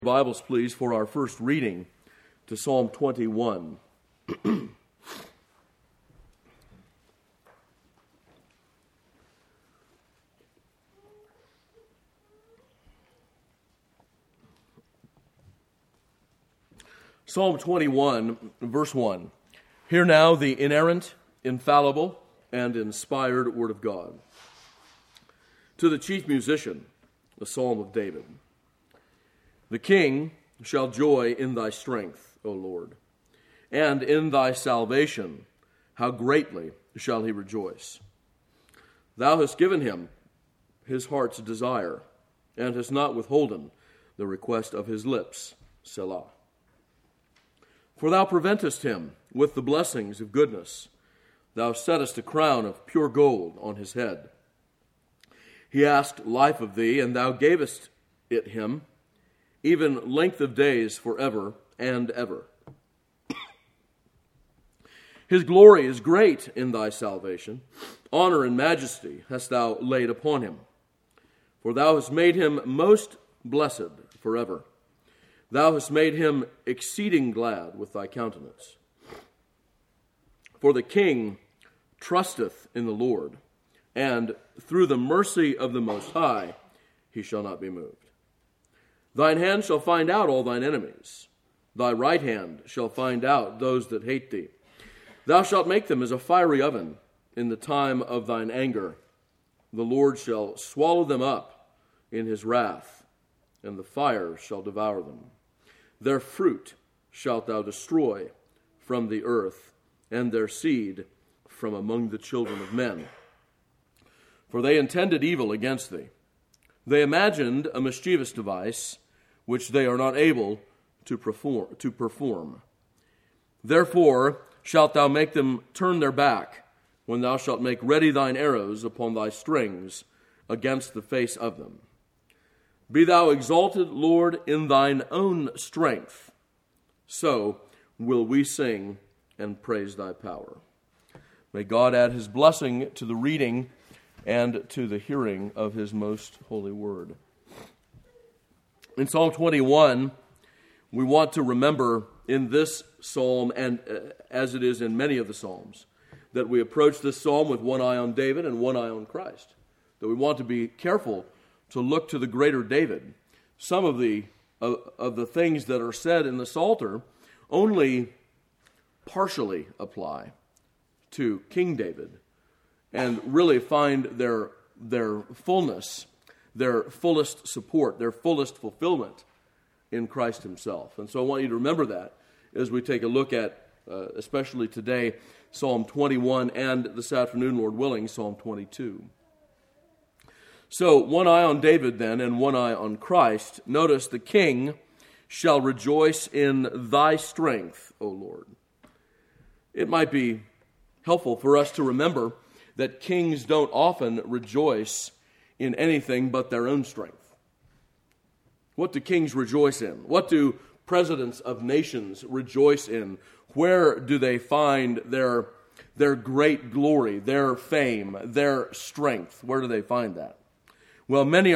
Bibles, please, for our first reading to Psalm 21. Psalm 21, verse 1. Hear now the inerrant, infallible, and inspired word of God. To the chief musician, the Psalm of David. The king shall joy in thy strength, O Lord, and in thy salvation how greatly shall he rejoice. Thou hast given him his heart's desire, and hast not withholden the request of his lips, Selah. For thou preventest him with the blessings of goodness. Thou settest a crown of pure gold on his head. He asked life of thee, and thou gavest it him, even length of days forever and ever. His glory is great in thy salvation. Honor and majesty hast thou laid upon him. For thou hast made him most blessed forever. Thou hast made him exceeding glad with thy countenance. For the king trusteth in the Lord, and through the mercy of the Most High he shall not be moved. Thine hand shall find out all thine enemies. Thy right hand shall find out those that hate thee. Thou shalt make them as a fiery oven in the time of thine anger. The Lord shall swallow them up in his wrath, and the fire shall devour them. Their fruit shalt thou destroy from the earth, and their seed from among the children of men. For they intended evil against thee. They imagined a mischievous device, which they are not able to perform. Therefore shalt thou make them turn their back, when thou shalt make ready thine arrows upon thy strings against the face of them. Be thou exalted, Lord, in thine own strength. So will we sing and praise thy power. May God add his blessing to the reading and to the hearing of his most holy word. In Psalm 21, we want to remember in this psalm, and as it is in many of the psalms, that we approach this psalm with one eye on David and one eye on Christ. That we want to be careful to look to the greater David. Some of the things that are said in the Psalter only partially apply to King David, and really find their fullness, their fullest support, their fullest fulfillment in Christ himself. And so I want you to remember that as we take a look at, especially today, Psalm 21, and this afternoon, Lord willing, Psalm 22. So one eye on David then, and one eye on Christ. Notice, the king shall rejoice in thy strength, O Lord. It might be helpful for us to remember that kings don't often rejoice in anything but their own strength. What do kings rejoice in? What do presidents of nations rejoice in? Where do they find their great glory, their fame, their strength? Where do they find that? Well, many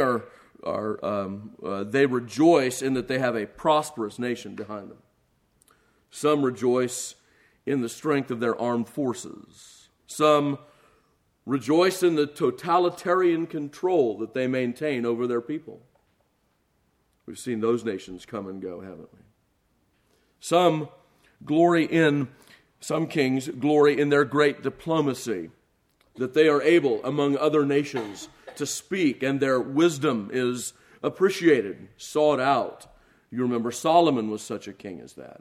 they rejoice in that they have a prosperous nation behind them. Some rejoice in the strength of their armed forces. Some rejoice in the totalitarian control that they maintain over their people. We've seen those nations come and go, haven't we? Some kings glory in their great diplomacy, that they are able, among other nations, to speak, and their wisdom is appreciated, sought out. You remember Solomon was such a king as that.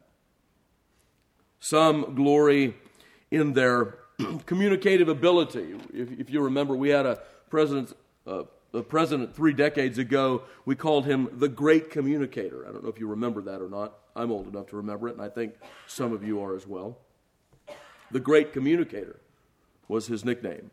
Some glory in their communicative ability. If you remember, we had a president 3 decades ago. We called him the Great Communicator. I don't know if you remember that or not. I'm old enough to remember it, and I think some of you are as well. The Great Communicator was his nickname.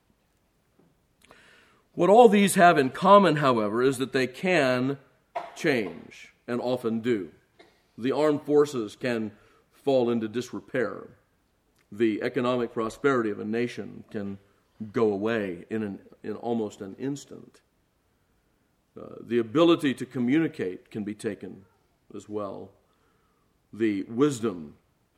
What all these have in common, however, is that they can change, and often do. The armed forces can fall into disrepair. The economic prosperity of a nation can go away in almost an instant. The ability to communicate can be taken as well, the wisdom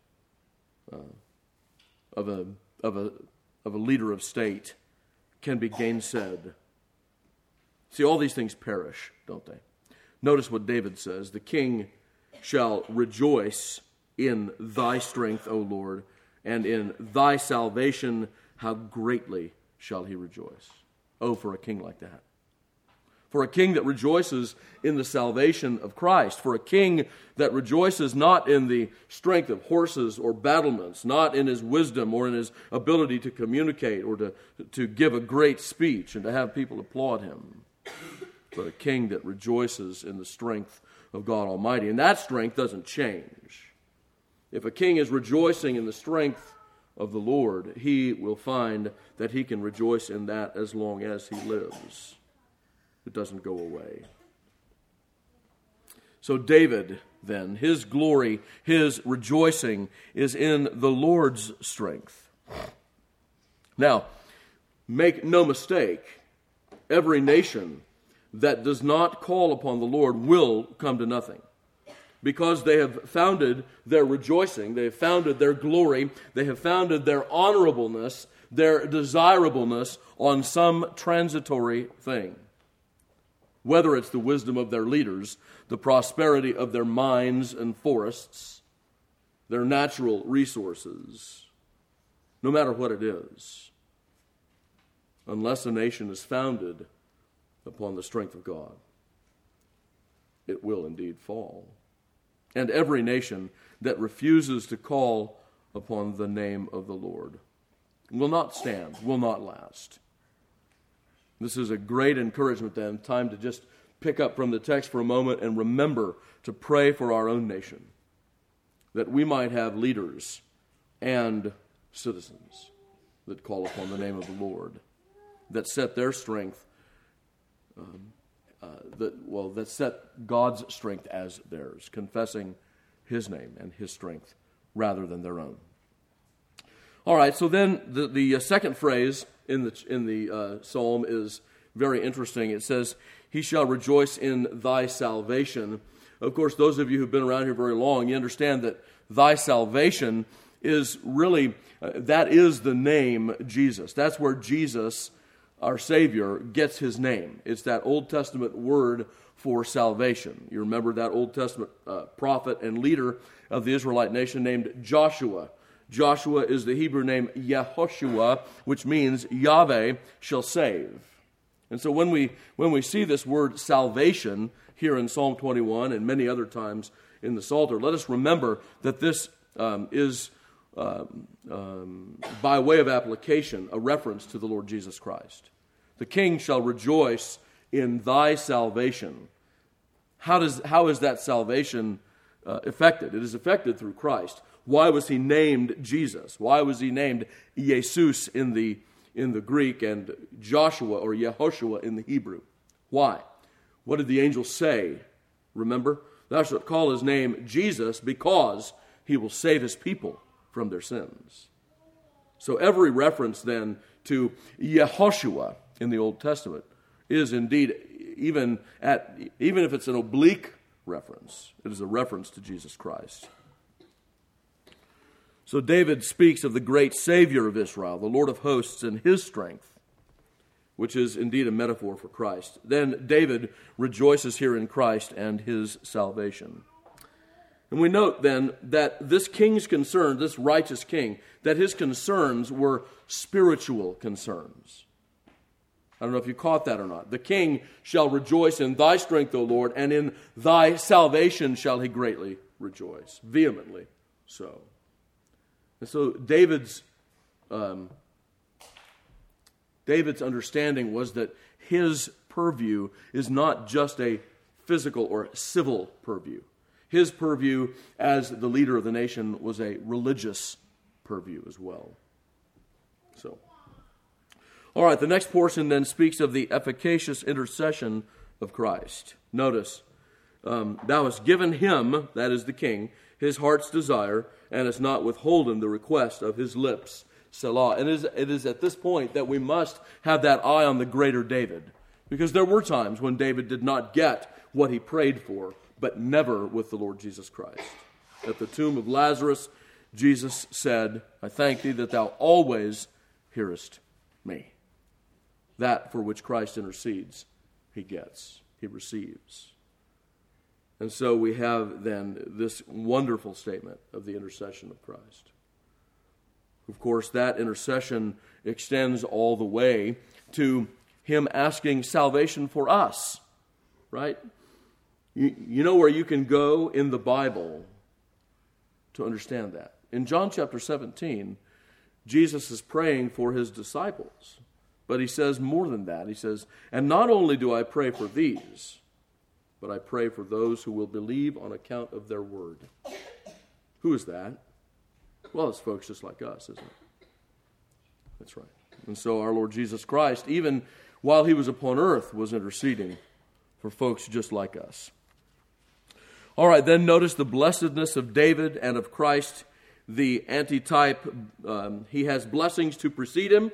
of a leader of state can be gainsaid. See, all these things perish, don't they? Notice what David says, "The king shall rejoice in thy strength, O Lord, and in thy salvation how greatly shall he rejoice." Oh, for a king like that. For a king that rejoices in the salvation of Christ. For a king that rejoices not in the strength of horses or battlements, not in his wisdom or in his ability to communicate or to give a great speech and to have people applaud him. But a king that rejoices in the strength of God Almighty. And that strength doesn't change. If a king is rejoicing in the strength of the Lord, he will find that he can rejoice in that as long as he lives. It doesn't go away. So David, then, his glory, his rejoicing is in the Lord's strength. Now, make no mistake, every nation that does not call upon the Lord will come to nothing. Because they have founded their rejoicing, they have founded their glory, they have founded their honorableness, their desirableness on some transitory thing. Whether it's the wisdom of their leaders, the prosperity of their mines and forests, their natural resources, no matter what it is, unless a nation is founded upon the strength of God, it will indeed fall. And every nation that refuses to call upon the name of the Lord will not stand, will not last. This is a great encouragement then, time to just pick up from the text for a moment and remember to pray for our own nation, that we might have leaders and citizens that call upon the name of the Lord, that set their strength, that set God's strength as theirs, confessing his name and his strength rather than their own. All right, so then the second phrase in the psalm is very interesting. It says, "He shall rejoice in thy salvation." Of course, those of you who've been around here very long, you understand that thy salvation is really, that is the name Jesus. That's where Jesus, our Savior, gets his name. It's that Old Testament word for salvation. You remember that Old Testament prophet and leader of the Israelite nation named Joshua. Joshua is the Hebrew name Yehoshua, which means Yahweh shall save. And so when we see this word salvation here in Psalm 21 and many other times in the Psalter, let us remember that this is, by way of application, a reference to the Lord Jesus Christ. The king shall rejoice in thy salvation. How is that salvation effected? It is effected through Christ. Why was he named Jesus? Why was he named Jesus in the Greek and Joshua or Yehoshua in the Hebrew? Why? What did the angel say? Remember? Thou shalt call his name Jesus because he will save his people from their sins. So every reference then to Yehoshua in the Old Testament is indeed, even if it's an oblique reference, it is a reference to Jesus Christ. So David speaks of the great Savior of Israel, the Lord of hosts, and his strength, which is indeed a metaphor for Christ. Then David rejoices here in Christ and his salvation. And we note then that this king's concern, this righteous king, that his concerns were spiritual concerns. I don't know if you caught that or not. The king shall rejoice in thy strength, O Lord, and in thy salvation shall he greatly rejoice, vehemently so. And so David's understanding was that his purview is not just a physical or civil purview. His purview as the leader of the nation was a religious purview as well. So, all right, the next portion then speaks of the efficacious intercession of Christ. Notice, thou hast given him, that is the king, his heart's desire, and hast not withholden the request of his lips. Selah. And it is at this point that we must have that eye on the greater David. Because there were times when David did not get what he prayed for, but never with the Lord Jesus Christ. At the tomb of Lazarus, Jesus said, I thank thee that thou always hearest me. That for which Christ intercedes, he gets, he receives. And so we have then this wonderful statement of the intercession of Christ. Of course, that intercession extends all the way to him asking salvation for us, right? You know where you can go in the Bible to understand that. In John chapter 17, Jesus is praying for his disciples. But he says more than that. He says, and not only do I pray for these, but I pray for those who will believe on account of their word. Who is that? Well, it's folks just like us, isn't it? That's right. And so our Lord Jesus Christ, even while he was upon earth, was interceding for folks just like us. All right, then notice the blessedness of David and of Christ, the antitype. He has blessings to precede him.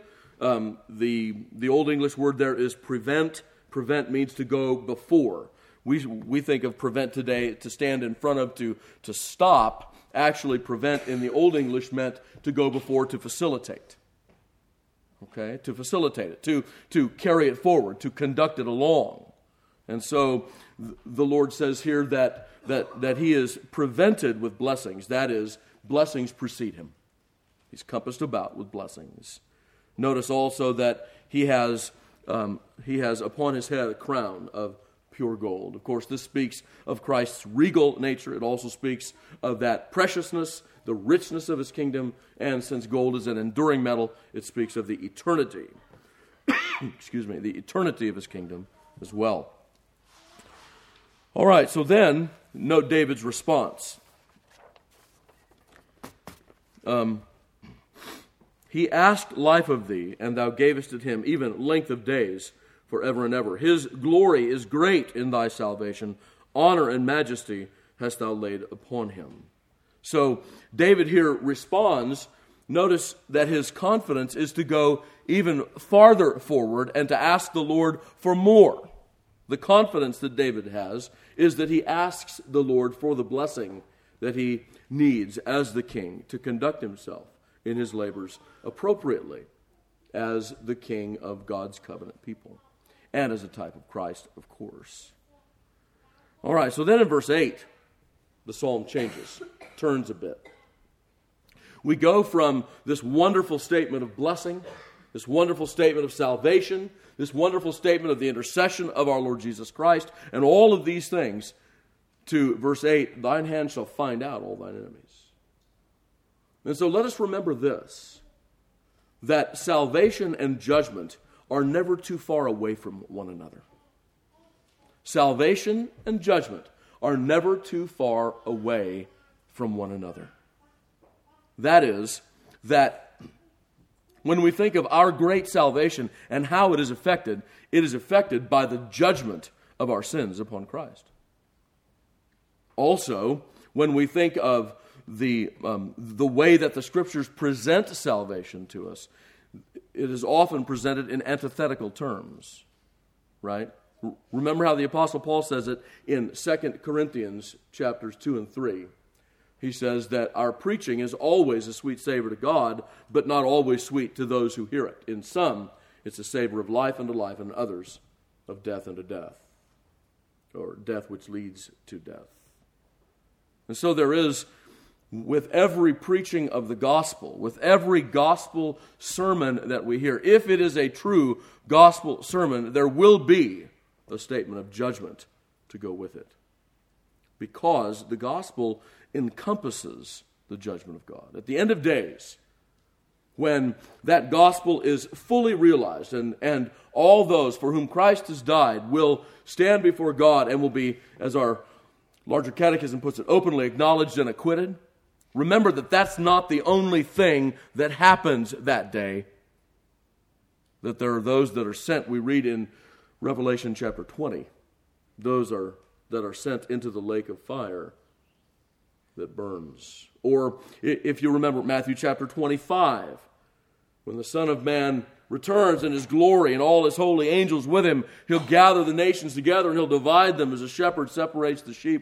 The Old English word there is prevent. Prevent means to go before. We think of prevent today to stand in front of, to stop. Actually, prevent in the Old English meant to go before, to facilitate. Okay, to facilitate it, to carry it forward, to conduct it along. And so the Lord says here that he is prevented with blessings. That is, blessings precede him. He's compassed about with blessings. Notice also that he has upon his head a crown of pure gold. Of course, this speaks of Christ's regal nature. It also speaks of that preciousness, the richness of his kingdom, and since gold is an enduring metal, it speaks of the eternity, the eternity of his kingdom as well. All right, so then, note David's response. He asked life of thee, and thou gavest it him, even length of days, forever and ever. His glory is great in thy salvation. Honor and majesty hast thou laid upon him. So David here responds. Notice that his confidence is to go even farther forward and to ask the Lord for more. The confidence that David has is that he asks the Lord for the blessing that he needs as the king to conduct himself in his labors appropriately as the king of God's covenant people and as a type of Christ, of course. All right, so then in verse 8, the psalm changes, turns a bit. We go from this wonderful statement of blessing, this wonderful statement of salvation, this wonderful statement of the intercession of our Lord Jesus Christ, and all of these things, to verse 8, thine hand shall find out all thine enemies. And so let us remember this, that salvation and judgment are never too far away from one another. Salvation and judgment are never too far away from one another. That is, that when we think of our great salvation and how it is affected by the judgment of our sins upon Christ. Also, when we think of the way that the Scriptures present salvation to us, it is often presented in antithetical terms, right? Remember how the Apostle Paul says it in 2 Corinthians chapters 2 and 3. He says that our preaching is always a sweet savor to God, but not always sweet to those who hear it. In some, it's a savor of life unto life, and in others, of death unto death, or death which leads to death. And so there is, with every preaching of the gospel, with every gospel sermon that we hear, if it is a true gospel sermon, there will be a statement of judgment to go with it. Because the gospel encompasses the judgment of God. At the end of days, when that gospel is fully realized and all those for whom Christ has died will stand before God and will be, as our larger catechism puts it, openly acknowledged and acquitted, remember that that's not the only thing that happens that day. That there are those that are sent, we read in Revelation chapter 20, those that are sent into the lake of fire that burns. Or if you remember Matthew chapter 25, when the Son of Man returns in his glory and all his holy angels with him, he'll gather the nations together and he'll divide them as a shepherd separates the sheep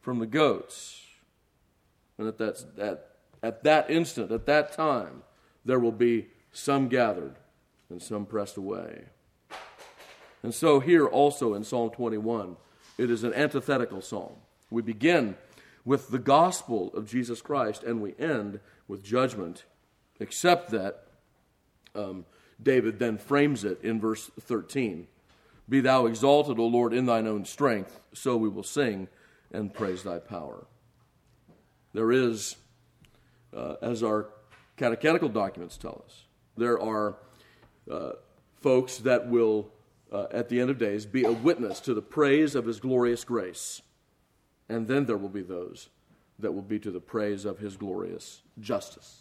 from the goats. And at that instant, at that time, there will be some gathered and some pressed away. And so here also in Psalm 21, it is an antithetical psalm. We begin with the gospel of Jesus Christ and we end with judgment, except that David then frames it in verse 13. Be thou exalted, O Lord, in thine own strength, so we will sing and praise thy power. There is, as our catechetical documents tell us, there are folks that will, at the end of days, be a witness to the praise of his glorious grace. And then there will be those that will be to the praise of his glorious justice.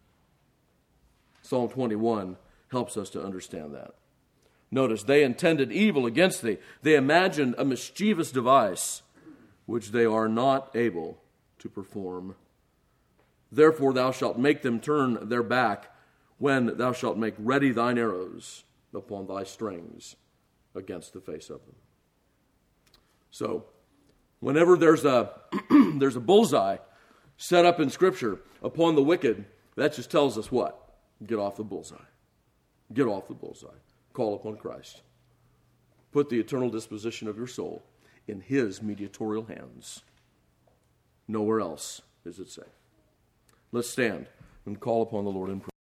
Psalm 21 helps us to understand that. Notice, they intended evil against thee. They imagined a mischievous device, which they are not able to perform. Therefore thou shalt make them turn their back, when thou shalt make ready thine arrows upon thy strings against the face of them. So, whenever there's a there's a bullseye set up in Scripture upon the wicked, that just tells us what? Get off the bullseye. Get off the bullseye. Call upon Christ. Put the eternal disposition of your soul in his mediatorial hands. Nowhere else is it safe. Let's stand and call upon the Lord in prayer.